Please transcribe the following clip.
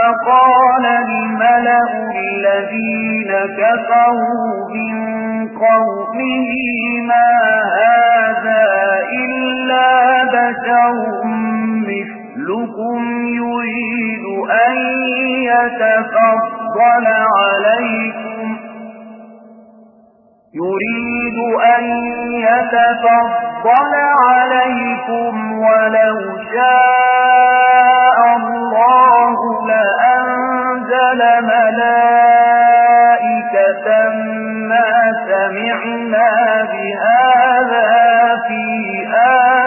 فقال الملأ الذين كفروا من قومه ما هذا إلا بشر مثلكم يريد أن يتفضل عليكم ولو شاء الله لأنزل ملائكة ما سمعنا بهذا في